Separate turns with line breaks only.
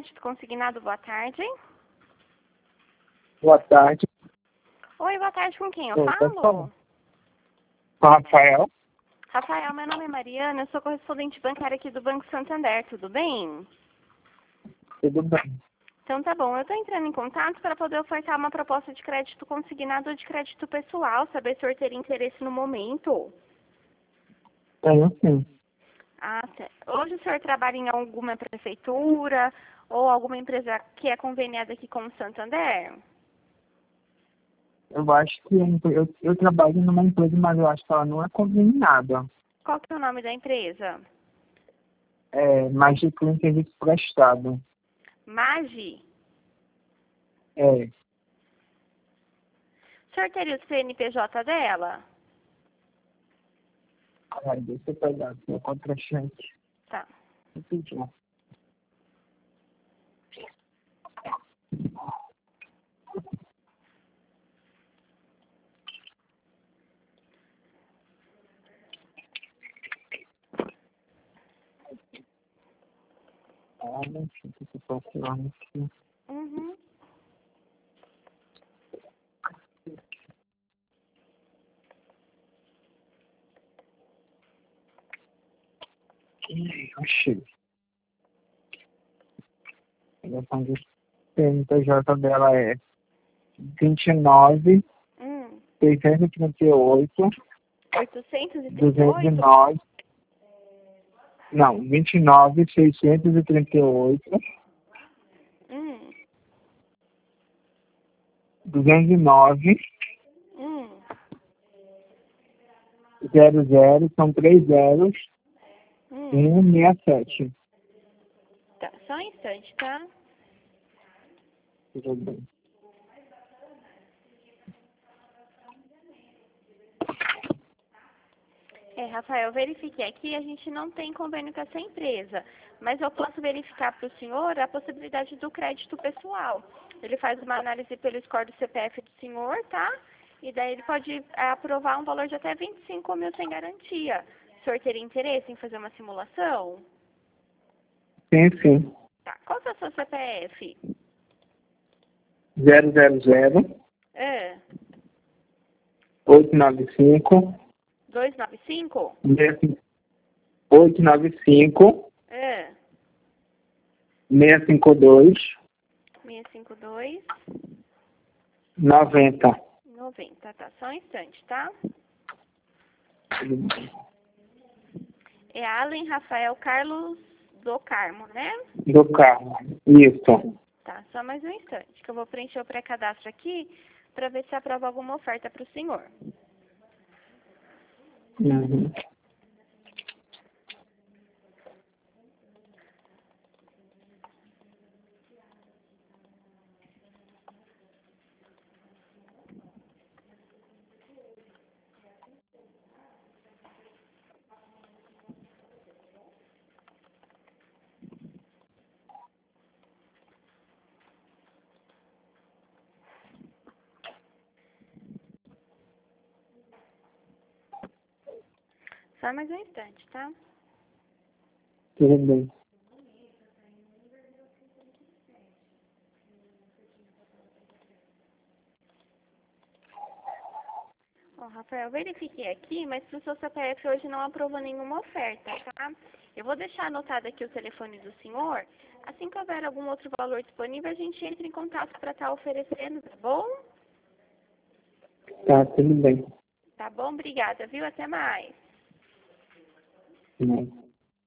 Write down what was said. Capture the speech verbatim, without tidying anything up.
Crédito Consignado, boa tarde.
Boa tarde.
Oi, boa tarde, com quem eu
Oi,
falo?
Com o Rafael.
Rafael, meu nome é Mariana, eu sou correspondente bancária aqui do Banco Santander, tudo bem?
Tudo bem.
Então tá bom, eu estou entrando em contato para poder ofertar uma proposta de crédito consignado ou de crédito pessoal, saber se o senhor teria interesse no momento.
Tenho sim.
Ah, tá. Hoje o senhor trabalha em alguma prefeitura ou alguma empresa que é conveniada aqui com o Santander?
Eu acho que eu, eu, eu trabalho numa empresa, mas eu acho que ela não é conveniada.
Qual que é o nome da empresa?
É Magic em Serviço Prestado.
Magi?
É.
O senhor teria o C N P J dela?
Ai, deixa eu pegar aqui o contra-cheque.
Tá.
Rapidinho. Ah, não sei se eu posso ir lá aqui.
Uhum.
Ih, achei. A ligação de C N P J dela é vinte e nove,
Hum.
seiscentos e trinta e oito,
oitocentos e trinta e
duzentos e
oito?
nove. Não, vinte e nove, seiscentos e trinta e oito,
Hum.
duzentos e nove,
Hum.
zero zero, são três zeros,
Hum.
um seis sete.
Tá, só um instante, tá?
Tudo bem.
É, Rafael, eu verifiquei aqui, a gente não tem convênio com essa empresa, mas eu posso verificar para o senhor a possibilidade do crédito pessoal. Ele faz uma análise pelo score do C P F do senhor, tá? E daí ele pode é, aprovar um valor de até vinte e cinco mil sem garantia. O senhor teria interesse em fazer uma simulação?
Sim, sim.
Tá, qual que é o seu C P F?
zero zero zero,
É,
oito nove cinco,
duzentos e noventa e cinco?
oito nove cinco,
É,
seis cinco dois,
seiscentos e cinquenta e dois,
noventa.
noventa, tá, só um instante, tá? É Allen Rafael Carlos do Carmo, né?
Do carro. Isso.
Tá, só mais um instante, que eu vou preencher o pré-cadastro aqui para ver se aprova alguma oferta para o senhor.
Uhum.
Só mais um instante, tá?
Tudo bem.
Ó, Rafael, verifiquei aqui, mas o seu C P F hoje não aprovou nenhuma oferta, tá? Eu vou deixar anotado aqui o telefone do senhor. Assim que houver algum outro valor disponível, a gente entra em contato para estar oferecendo, tá bom?
Tá, tudo bem.
Tá bom? Obrigada, viu? Até mais.
Não.